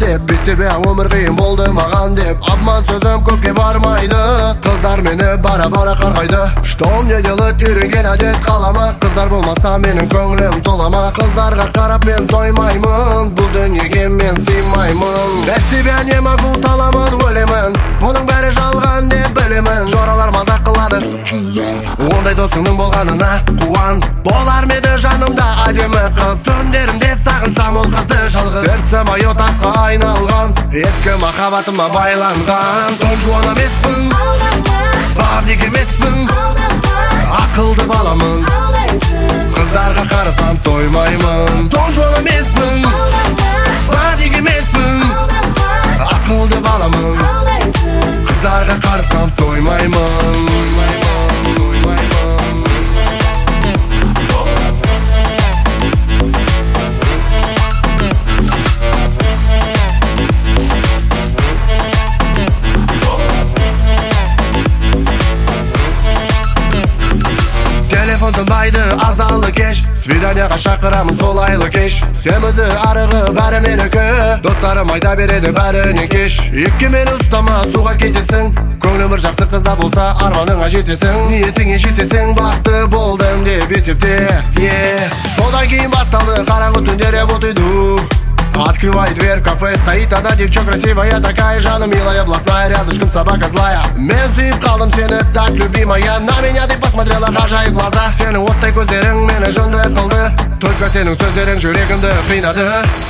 деп бестебе өмір қиын болды маған деп обман сөзім көпке бармайды қыздар мені бара-бара қарғайды что мне делать үйренген әдет қалама қыздар болмаса менің көңілім толама қыздарға қарап мен тоймаймын бұл дүниеге мен сыймаймын бестебе не могу таламын өлемін бұның бәрі жалған деп білемін жоралар мазақ қылады ондай досыңның болғанына қуан болар ма еді жанымда әдемі қыз түндерімде сағынсам ол қызды жалғыз сердцем аю тасқа айналған ескі махаббатыма байланған Don Juan емеспін бабник емеспін ақылды баламын қыздарға қарасам тоймаймын Don Juan емеспін бабник емеспін ақылды баламын қыздарға қарасам тоймаймын телефон тынбайды азалы кеш свиданияға шақырамын солайлы кеш семізі арығы бәрі менікі достарым айта береді бәріне кеш екке мені ұстама суға кетесің көңілім бір жақсы қызда болса арманыңа жетесің ниетіңе жетесің бақытты болдым деп есепте содан кейін басталды қараңғы түндер я вот иду Открывай дверь, в кафе стоит одна девчонка красивая, такая Жанна милая, блатная, рядышком собака злая. Мен сүйіп қалдым сені так, любимая. На меня ты посмотрела, ғажайып глаза. Сенің оттай көздерің мені жынды қылды. Только сенің сөздерің жүрегімді қинады.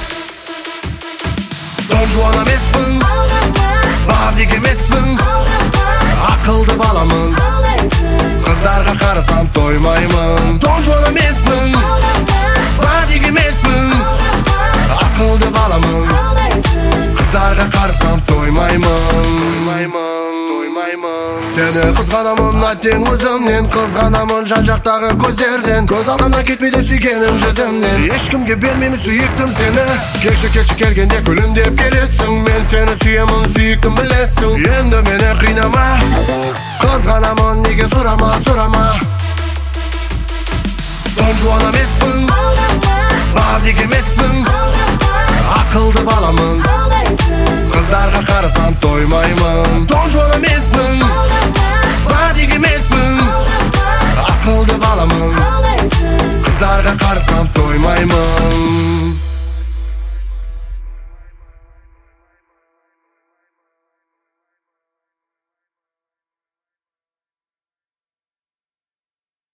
Don Juan емеспін бабник емеспін ақылды баламын қыздарға қарасам тоймаймын Don Juan емеспін бабник емеспін ақылды баламын қыздарға қарасам тоймаймын сені қызғанамын әттең өзімнен қызғанамын жан жақтағы көздерден көз алдымнан кетпейді сүйгенім жүзімнен ешкімге бермеймін сүйіктім сені келші келгенде күлімдеп келесің мен сені сүйемін сүйіктім білесің енді мені қинама қызғанамын неге сұрама Don Juan емеспін бабник емеспін ақылды баламын қыздарға қарасам тоймаймын Don Juan емеспін бабник емеспін ақылды баламын қыздарға қарасам тоймаймын